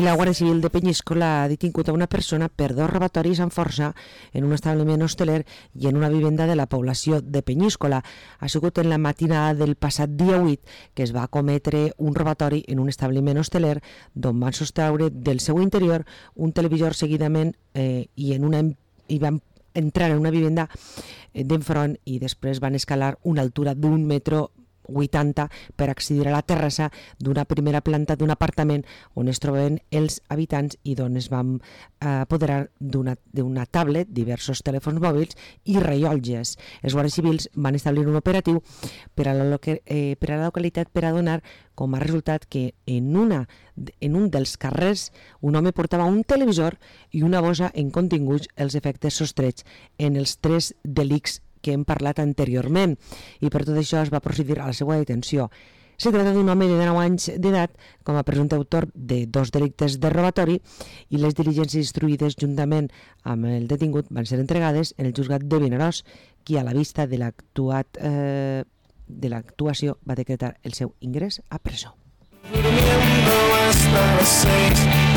la Guàrdia Civil de Penyíscola ha detingut a una persona per 2 robatoris amb força en un establiment hosteler i en una vivenda de la població de Penyíscola. Ha sigut en la matinada del passat dia 8 que es va cometre un robatori en un establiment hosteler d'on van sostreure del seu interior un televisor seguidament i van entrar en una vivenda d'enfront i després van escalar una altura d'1,80 m per accedir a la terrassa d'una primera planta d'un apartament on es trobaven els habitants i d'on es van apoderar d'una tablet, diversos telèfons mòbils i rellotges. Els guàrdies civils van establir un operatiu per a la localitat per a donar com a resultat que en un dels carrers un home portava un televisor i una bossa en continguts els efectes sostrets en els 3 delictes que hem parlat anteriorment, i per tot això es va procedir a la seva detenció. Se tracta d'un home de 19 anys d'edat com a presumpte autor de 2 delictes de robatori i les diligències instruïdes juntament amb el detingut van ser entregades en el juzgat de Vinaròs, qui a la vista de l'actuació va decretar el seu ingrés a presó.